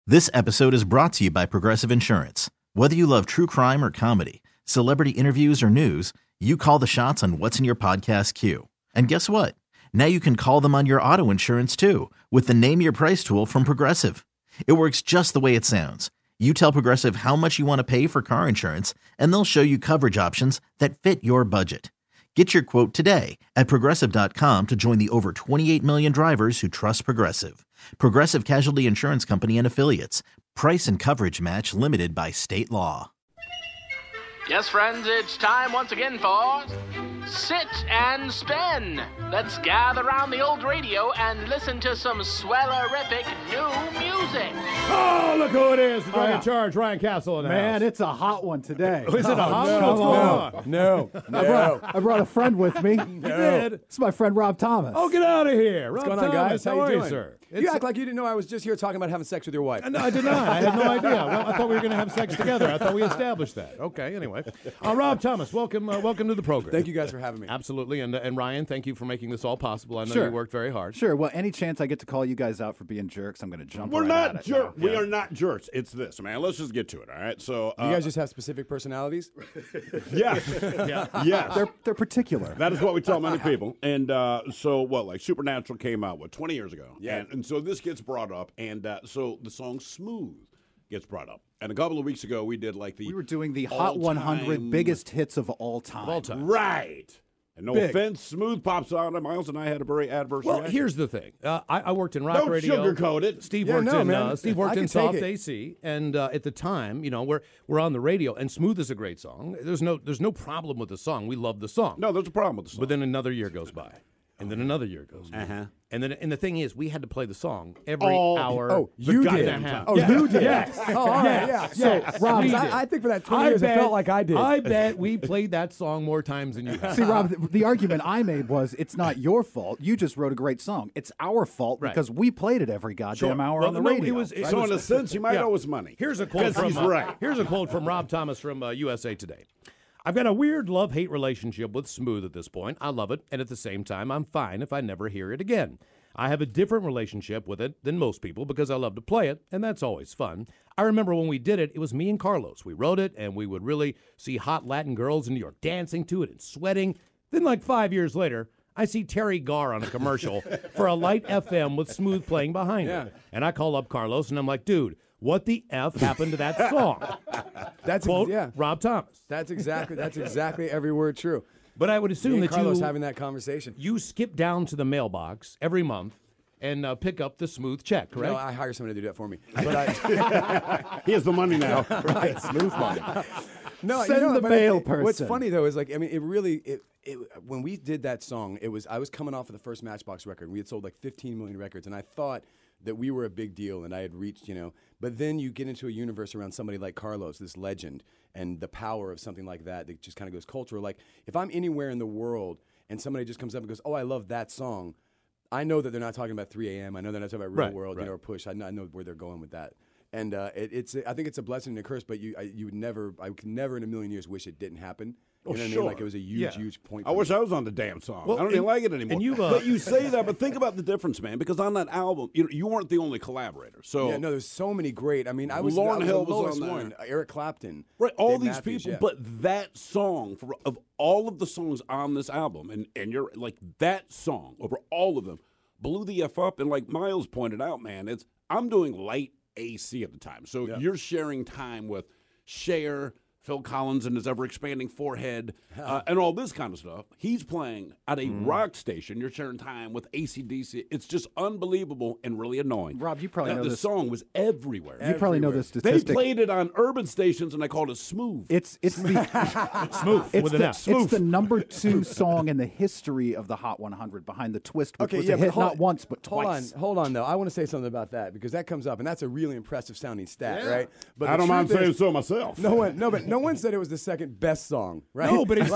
This episode is brought to you by Progressive Insurance. Whether you love true crime or comedy, celebrity interviews or news, you call the shots on what's in your podcast queue. And guess what? Now you can call them on your auto insurance too with the Name Your Price tool from Progressive. It works just the way it sounds. You tell Progressive how much you want to pay for car insurance, and they'll show you coverage options that fit your budget. Get your quote today at Progressive.com to join the over 28 million drivers who trust Progressive. Progressive Casualty Insurance Company and Affiliates. Price and coverage match limited by state law. Yes, friends, it's time once again for Sit and Spin. Let's gather around the old radio and listen to some swellerific new music. Oh, look who it is. The guy in charge, Ryan Castle. In the Man, house. it's a hot one today. Is it a hot one? no, What's going on? I brought a friend with me. You did? It's my friend Rob Thomas. Oh, get out of here. What's going on, guys? How How are you you, doing? sir? You act like you didn't know I was just here talking about having sex with your wife. No, I did not. I had no idea. Well, I thought we were going to have sex together. I thought we established that. Okay, anyway. Rob Thomas, welcome to the program. Thank you guys for having me. Absolutely. And Ryan, thank you for making this all possible. I know Sure. you worked very hard. Sure. Well, any chance I get to call you guys out for being jerks, I'm going to jump We're right not at it. jerks. No. We are not jerks. It's this, man. Let's just get to it, all right? So, You guys just have specific personalities? yes. Yes. They're particular. That is what we tell many people. And like Supernatural came out, 20 years ago? Yeah. And so this gets brought up, and so the song Smooth gets brought up. And a couple of weeks ago, we did We were doing the Hot 100 biggest hits of all time. All time. Right. And no Big. offense, Smooth pops on, and Miles and I had a very adverse Well, reaction. here's the thing. I worked in rock Don't radio. sugarcoat it. Steve Yeah, worked no, in man. Steve worked I in can take Soft it. AC, and at the time, we're on the radio, and Smooth is a great song. There's no problem with the song. We love the song. No, there's a problem with the song. But then another year goes by, and then another year goes by, and the thing is, we had to play the song every hour. Oh, the you goddamn did. half. Oh, Yes. you did. Yes. Oh, all right, yeah. So, Rob, We did. I think for that 20 years, it felt like I did. I bet we played that song more times than you have. See, Rob, the argument I made was it's not your fault. You just wrote a great song. It's our fault Right. because we played it every goddamn hour Well, on the no, radio. it was So in a sense, you might Yeah. owe us money. Here's a quote from he's right. Here's a quote from Rob Thomas from USA Today. I've got a weird love-hate relationship with Smooth at this point. I love it, and at the same time, I'm fine if I never hear it again. I have a different relationship with it than most people because I love to play it, and that's always fun. I remember when we did it, it was me and Carlos. We wrote it, and we would really see hot Latin girls in New York dancing to it and sweating. Then, like 5 years later, I see Terry Garr on a commercial for a light FM with Smooth playing behind it. And I call up Carlos, and I'm like, dude, what the F happened to that song? That's Quote, yeah. Rob Thomas. That's exactly every word true. But I would assume Me and that Carlos you having that conversation. you skip down to the mailbox every month and pick up the Smooth check, correct? No, I hire somebody to do that for me. But He has the money now. right, smooth money. No, Send the but mail What's person. funny though is it really when we did that song, I was coming off of the first Matchbox record. We had sold like 15 million records, and I thought that we were a big deal, and I had reached, But then you get into a universe around somebody like Carlos, this legend, and the power of something like that just kind of goes cultural. Like if I'm anywhere in the world and somebody just comes up and goes, "Oh, I love that song," I know that they're not talking about 3 a.m. I know they're not talking about Real Right, World, right. or Push. I know where they're going with that. And I think it's a blessing and a curse, but I could never in a million years wish it didn't happen. You know what I mean? sure. Like it was a huge point. I wish I was on the damn song. Well, I don't even and- like it anymore. and you, but you say that, but think about the difference, man. Because on that album, you weren't the only collaborator. So Yeah, no, there's so many great. I mean, I was Lauryn I Hill the was lowest on there. one. Eric Clapton. right, all Dave these Matthews, people, yeah. but that song of all of the songs on this album, and you're like that song over all of them blew the F up. And like Miles pointed out, man, I'm doing light AC at the time, so you're sharing time with Cher, Phil Collins and his ever-expanding forehead, and all this kind of stuff. He's playing at a rock station. You're sharing time with AC/DC. It's just unbelievable and really annoying. Rob, you probably know the this. song was everywhere. You probably know this They statistic. played it on urban stations, and they called it Smooth. It's the Smooth it's with an the, F. it's the number 2 song in the history of the Hot 100 behind the Twist, which Okay, was yeah, a but hit hold- not once but twice. Hold on, though. I want to say something about that because that comes up, and that's a really impressive sounding stat, right? But I the don't mind truth saying is, so myself. No one said it was the second best song, right? No, but it's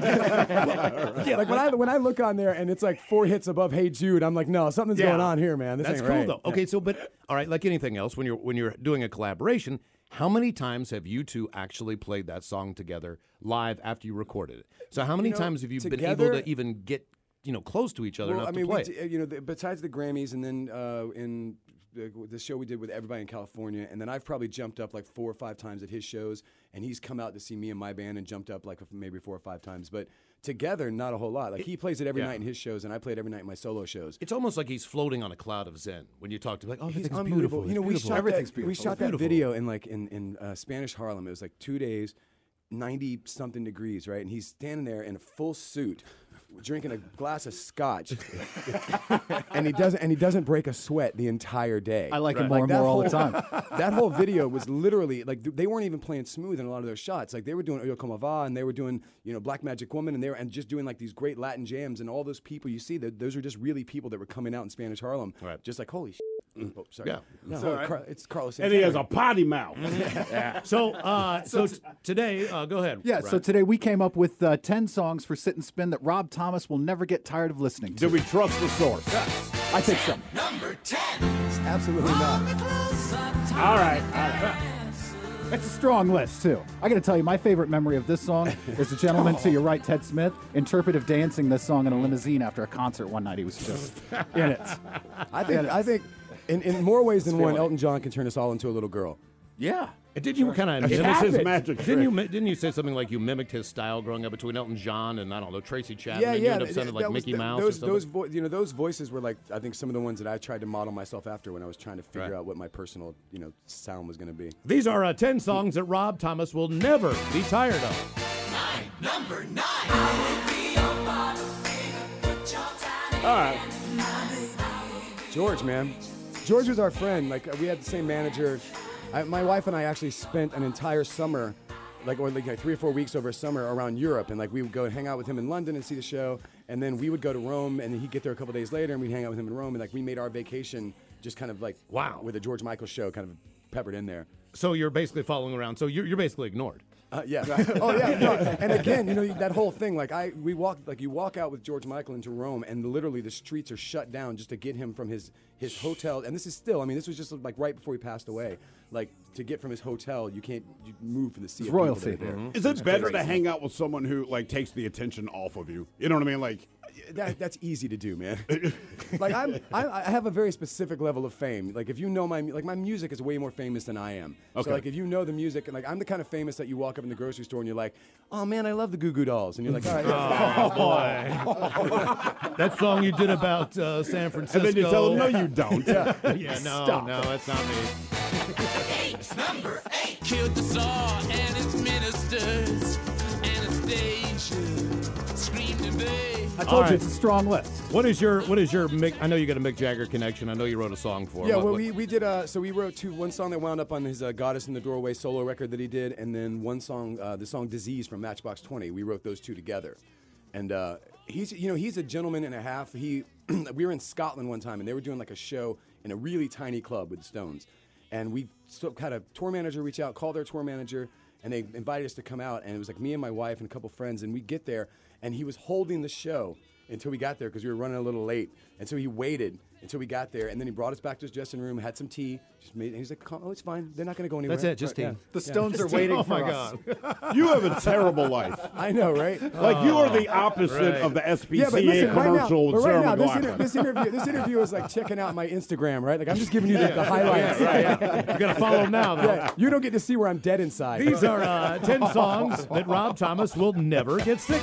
like when I look on there and it's like 4 hits above "Hey Jude," I'm like, no, something's going on here, man. This That's ain't cool right. though. Okay, so but all right, like anything else, when you're doing a collaboration, how many times have you two actually played that song together live after you recorded it? So how many times have you been able together- to even get close to each other enough to play it? besides the Grammys and then in the show we did with everybody in California, and then I've probably jumped up like 4 or 5 times at his shows, and he's come out to see me and my band and jumped up like maybe 4 or 5 times, but together, not a whole lot. Like he plays it every night in his shows, and I play it every night in my solo shows. It's almost like he's floating on a cloud of zen when you talk to him. Like, oh, He's everything's unbelievable. beautiful. You know, It's beautiful. Everything's beautiful. We shot that video in like in Spanish Harlem. It was like 2 days, 90 something degrees, right? And he's standing there in a full suit, drinking a glass of scotch, and he doesn't break a sweat the entire day. I like him more and more all the time. That whole video was literally like they weren't even playing smooth in a lot of those shots. Like they were doing Yo Como Va, and they were doing Black Magic Woman, and they were just doing like these great Latin jams, and all those people you see, those are just really people that were coming out in Spanish Harlem, just like holy shit. Oh, sorry. Yeah. No, it's Carlos And Santana. he has a potty mouth. So today, go ahead. Yeah, so today we came up with 10 songs for Sit and Spin that Rob Thomas will never get tired of listening to. Do we trust the source? I think so. Absolutely not. All right. It's a strong list, too. I got to tell you, my favorite memory of this song is the gentleman to your right, Ted Smith, interpretive dancing this song in a limousine after a concert one night. He was just in it. I think in more ways than one, Elton John can turn us all into a little girl. Yeah. And did you kind of It mimic his his magic Didn't you say something like you mimicked his style growing up between Elton John and I don't know Tracy Chapman? Yeah, and yeah. You ended up sounding like Mickey Mouse. Those voices were like I think some of the ones that I tried to model myself after when I was trying to figure out what my personal sound was going to be. These are 10 songs that Rob Thomas will never be tired of. Number 9. All right. George, man. George was our friend. Like we had the same manager. My wife and I actually spent an entire summer, like 3 or 4 weeks over summer around Europe, and like we would go and hang out with him in London and see the show, and then we would go to Rome, and he'd get there a couple days later, and we'd hang out with him in Rome, and like we made our vacation just kind of like with a George Michael show kind of peppered in there. So you're basically following around. So you're basically ignored. Yeah. Oh yeah. No. And again, that whole thing. Like you walk out with George Michael into Rome, and literally the streets are shut down just to get him from his hotel. And this is still. I mean, this was just like right before he passed away. Like to get from his hotel, you move from the sea. It's of people royalty. that are there. Is it better to hang out with someone who like takes the attention off of you? You know what I mean? Like That's easy to do, man. Like I have a very specific level of fame. Like if you know my music is way more famous than I am. Okay. So like if you know the music, and like I'm the kind of famous that you walk up in the grocery store and you're like, oh man, I love the Goo Goo Dolls, and you're like, all right. Boy. That song you did about San Francisco. and then you tell them, no, you don't. No, that's not me. Number 8. Killed the Tsar and his ministers. Anastasia screamed in vain. I told you it's a strong list. What is your Mick? I know you got a Mick Jagger connection. I know you wrote a song for him. Yeah, well, we did. So we wrote one song that wound up on his "Goddess in the Doorway" solo record that he did, and then one song, the song "Disease" from Matchbox 20. We wrote those two together, and he's a gentleman and a half. We were in Scotland one time, and they were doing like a show in a really tiny club with the Stones, and we had a tour manager reach out, call their tour manager, and they invited us to come out, and it was like me and my wife and a couple friends, and we get there, and he was holding the show until we got there because we were running a little late, and so he waited until we got there, and then he brought us back to his dressing room, had some tea, and he's like, "Oh, it's fine. They're not going to go anywhere." That's it, just tea. Yeah. The Stones are waiting for us. Oh my God. You have a terrible life. I know, right? Like you are the opposite of the SPCA commercial with Sarah McLachlan. This interview is like checking out my Instagram, right? Like I'm just giving you the highlights. You got to follow him now, though. Yeah, you don't get to see where I'm dead inside. These are 10 songs that Rob Thomas will never get sick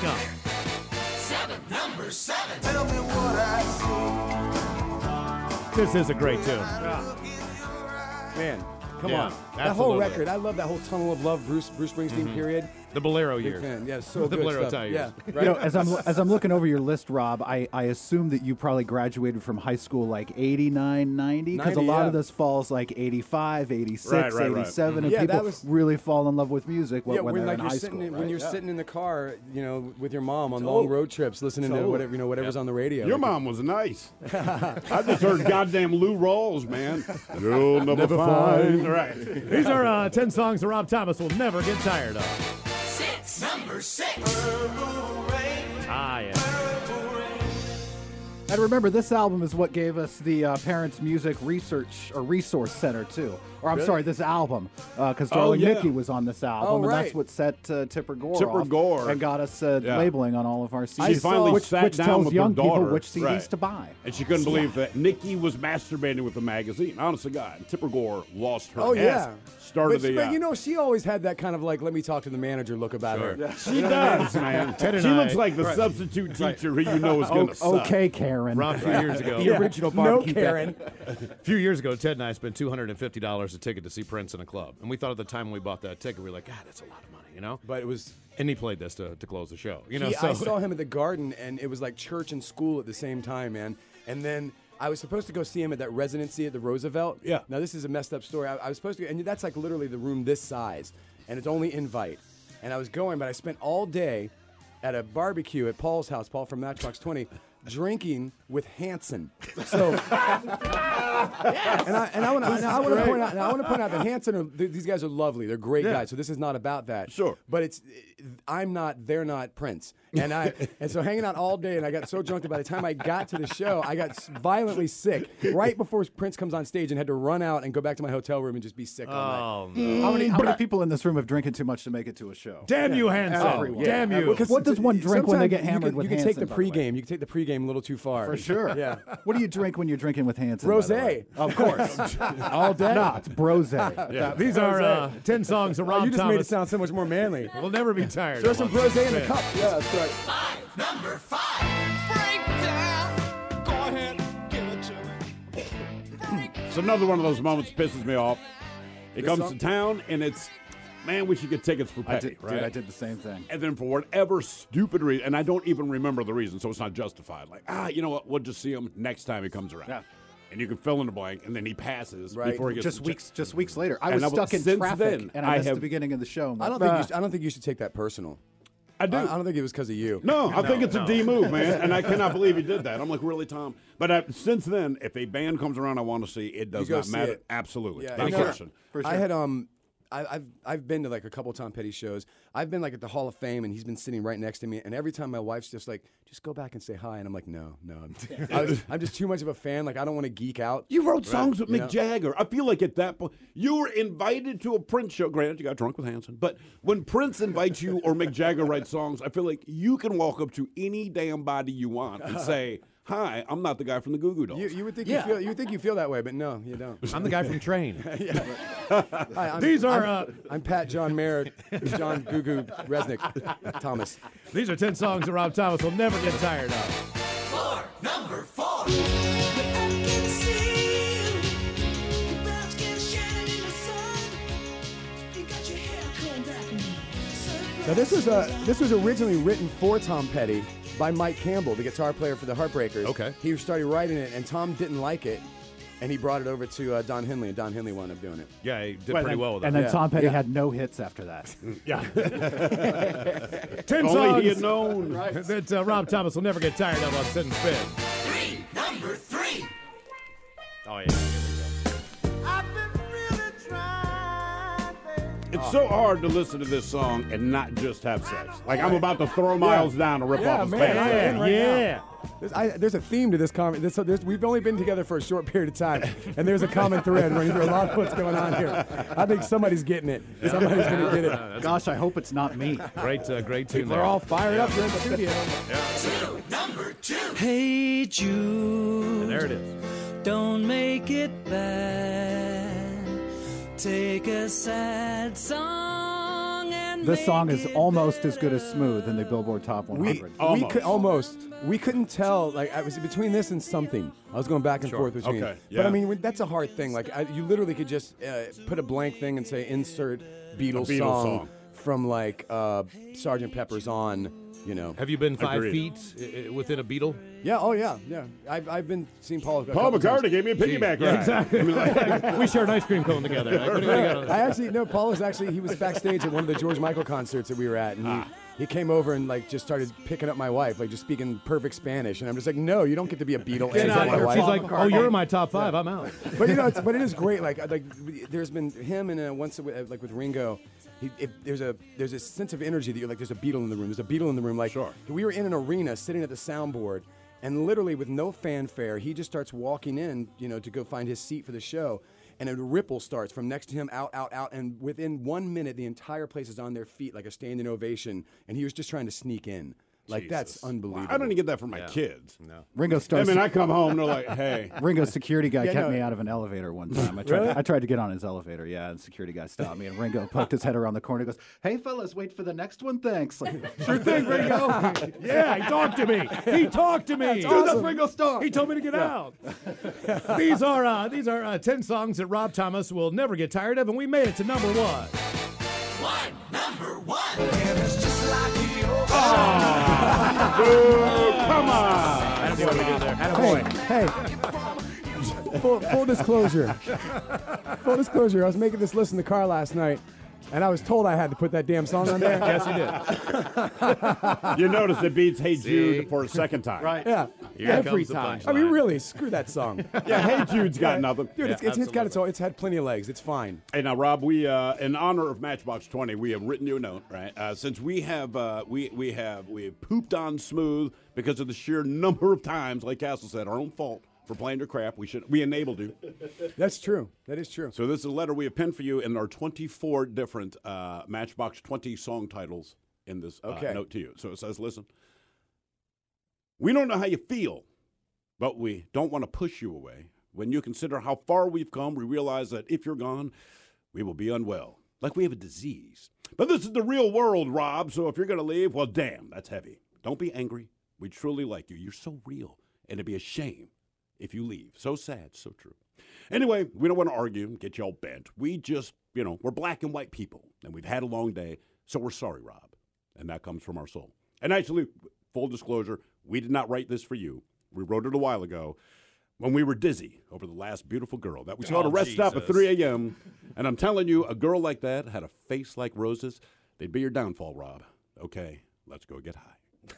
of. Number 7. Tell me what I see. This is a great tune. Man, come Yeah, on. That whole absolutely. record, I love that whole Tunnel of Love, Bruce Springsteen period. The Bolero Big years. fan. Yeah, so The good Bolero stuff. Tie Yeah, years. right. As I'm looking over your list, Rob, I assume that you probably graduated from high school like 89, 90, because a 90, lot yeah. of this falls like 85, 86, Right. 87, and Yeah, that people was- really fall in love with music when when they're like in you're high sitting school. when right? you're sitting in the car, with your mom on long road trips, listening to whatever's on the radio. Your Like, mom was nice. I just heard goddamn Lou Rawls, man. You'll never find. Right. These are 10 songs that Rob Thomas will never get tired of. Number 6. Ah, yeah. And remember, this album is what gave us the Parents Music Research or Resource Center, too. Or I'm sorry, this album, because Darling Nikki was on this album, and that's what set Tipper Gore off and got us labeling on all of our CDs. She finally sat which down tells with young her daughter, people which CDs to buy. And she couldn't believe that Nikki was masturbating with the magazine. Honest to God, Tipper Gore lost her head. Started but you know, she always had that kind of like, let me talk to the manager look about her. Yeah. She does, man. She looks like the substitute teacher who you know is going to suck. Okay, Karen. Rob, a few years ago. The original barbecue. No, Karen. A few years ago, Ted and I spent $250 a ticket to see Prince in a club. And we thought at the time when we bought that ticket, we were like, God, that's a lot of money, you know? But it was... And he played this to close the show. You know, I saw him at the Garden, and it was like church and school at the same time, man. And then I was supposed to go see him at that residency at the Roosevelt. Yeah. Now, this is a messed up story. I was supposed to, and that's like literally the room this size, and it's only invite. And I was going, but I spent all day at a barbecue at Paul's house, Paul from Matchbox 20, drinking with Hanson. So, and I want to point out that Hanson, these guys are lovely. They're great guys. So this is not about that. Sure. But they're not Prince. And so hanging out all day, and I got so drunk that by the time I got to the show, I got violently sick right before Prince comes on stage, and had to run out and go back to my hotel room and just be sick all night. No. How many people in this room have drinking too much to make it to a show? Damn you, Hanson. Damn you. What does one drink when they get hammered with Hanson? You can take the pregame. You can take the pregame a little too far. For sure. Yeah. What do you drink when you're drinking with Hanson? Rosé. Of course. All day. No, it's brose. Yeah. These are 10 songs of Rob You just Thomas. made it sound so much more manly. We'll never be tired. Throw some rosé in the cup. Yeah, that's right. Number 5. Breakdown. Go ahead, give it to me. It's another one of those moments that pisses me off. It comes to town, and it's, man, we should get tickets for Petty, right? Dude, I did the same thing. And then for whatever stupid reason, and I don't even remember the reason, so it's not justified. Like, you know what? We'll just see him next time he comes around. Yeah. And you can fill in the blank, and then he passes before he gets just weeks later. I was stuck in traffic, and I missed the beginning of the show. I don't think you should take that personal. I do. I don't think it was because of you. No, I think it's a D move, man, and I cannot believe he did that. I'm like, really, Tom? But since then, if a band comes around I want to see, it does not matter. Absolutely. Yeah, no question. For sure. I had I've been to like a couple Tom Petty shows. I've been like at the Hall of Fame, and he's been sitting right next to me. And every time my wife's just like, just go back and say hi, and I'm like, no, I'm just too much of a fan. Like I don't want to geek out. You wrote songs with Mick Jagger. I feel like at that point you were invited to a Prince show. Granted, you got drunk with Hanson, but when Prince invites you or Mick Jagger writes songs, I feel like you can walk up to any damn body you want and say, hi, I'm not the guy from the Goo Goo Dolls. You would think you think you feel that way, but no, you don't. I'm the guy from Train. Hi, I'm Pat John Mayer, John Goo Goo Resnick Thomas. These are 10 songs that Rob Thomas will never get tired of. Number 4. Now this was originally written for Tom Petty by Mike Campbell, the guitar player for the Heartbreakers. Okay. He started writing it, and Tom didn't like it, and he brought it over to Don Henley, and Don Henley wound up doing it. Yeah, he did pretty well with it. And then Tom Petty had no hits after that. Yeah. 10 Only songs he had known. that Rob Thomas will never get tired of on Sit and Spin. Number 3. Oh, yeah. It's so hard to listen to this song and not just have sex. Like I'm about to throw Miles down to rip off his pants. There's a theme to this comment. We've only been together for a short period of time, and there's a common thread running through a lot of what's going on here. I think somebody's getting it. Somebody's going to get it. Gosh, I hope it's not me. Great tune We're there. all fired up here in the studio. Number 2. Hey Jude, And there it is. don't make it bad. Take a sad song and This song make is it almost as good as Smooth in the Billboard Top 100. We couldn't tell. Like I was between this and Something. I was going back and forth between. Okay, But I yeah. mean, that's a hard thing. Like you literally could just put a blank thing and say insert Beatles, Beatles song. from like Sgt. Pepper's On. You know. Have you been 5 Agreed. feet within a Beatle? Yeah. Oh yeah. Yeah. I've been seeing Paul. Paul McCartney gave me a piggyback ride. Exactly. We shared an ice cream cone together. Like, what do you got? I actually no. Paul was actually he was backstage at one of the George Michael concerts that we were at, and he came over and like just started picking up my wife, like just speaking perfect Spanish, and I'm just like, no, you don't get to be a Beatle. And She's my wife. like, oh, you're in my top 5. I'm out. But you know, but it is great. Like there's been him and once like with Ringo. There's a sense of energy that you're like, there's a Beatle in the room. There's a Beatle in the room. Like Sure. we were in an arena sitting at the soundboard, And literally with no fanfare, he just starts walking in, to go find his seat for the show. And a ripple starts from next to him, out. And within 1 minute, the entire place is on their feet like a standing ovation. And he was just trying to sneak in. Like, that's unbelievable. I don't even get that from my kids. No. Ringo starts. I come home and they're like, hey. Ringo's security guy kept me out of an elevator one time. I tried to get on his elevator, and security guy stopped me. And Ringo poked his head around the corner and goes, "Hey, fellas, wait for the next one, thanks." Like, sure thing, Ringo. Yeah, he talked to me. That's awesome. Ringo Starr. He told me to get out. These are 10 songs that Rob Thomas will never get tired of, and we made it to number 1. Number one. And it's just like the old Come on. Hey, full disclosure. Full disclosure, I was making this list in the car last night, and I was told I had to put that damn song on there. Yes, you did. You notice it beats Hey Jude for a second time. Right. Yeah. Every time. I mean, really, screw that song. Yeah, Hey Jude's got nothing. Dude, it's had plenty of legs. It's fine. Hey, now, Rob, we in honor of Matchbox 20, we have written you a note, right? Since we have pooped on Smooth because of the sheer number of times, like Castle said, our own fault for playing your crap. We enabled you. That's true. That is true. So this is a letter we have penned for you in our 24 different Matchbox 20 song titles in this note to you. So it says, listen, we don't know how you feel, but we don't want to push you away. When you consider how far we've come, we realize that if you're gone, we will be unwell, like we have a disease. But this is the real world, Rob, so if you're going to leave, well, damn, that's heavy. Don't be angry. We truly like you. You're so real, and it'd be a shame if you leave. So sad, so true. Anyway, we don't want to argue and get you all bent. We just, we're black and white people, and we've had a long day, so we're sorry, Rob. And that comes from our soul. And actually, full disclosure, we did not write this for you. We wrote it a while ago when we were dizzy over the last beautiful girl that we saw to rest up at 3 a.m. And I'm telling you, a girl like that had a face like roses. They'd be your downfall, Rob. Okay, let's go get high.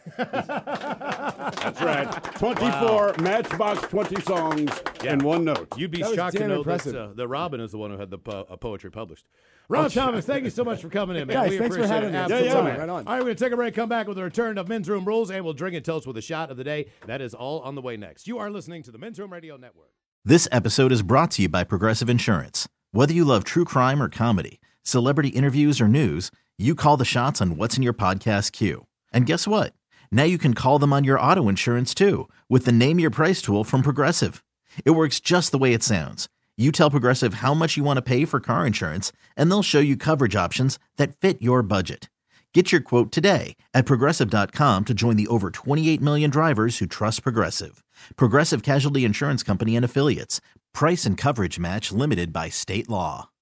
That's right. 24 Matchbox 20 songs in one note. You'd be shocked to know that Robin is the one who had the poetry published. Rob Thomas, thank you so much for coming in, man. Guys, we thanks for appreciate having it. me. Absolutely. Right on. All right, we're going to take a break, come back with a return of Men's Room Rules, and we'll drink and toast with a shot of the day. That is all on the way next. You are listening to the Men's Room Radio Network. This episode is brought to you by Progressive Insurance. Whether you love true crime or comedy, celebrity interviews or news, you call the shots on what's in your podcast queue. And guess what? Now you can call them on your auto insurance too with the Name Your Price tool from Progressive. It works just the way it sounds. You tell Progressive how much you want to pay for car insurance, and they'll show you coverage options that fit your budget. Get your quote today at Progressive.com to join the over 28 million drivers who trust Progressive. Progressive Casualty Insurance Company and Affiliates. Price and coverage match limited by state law.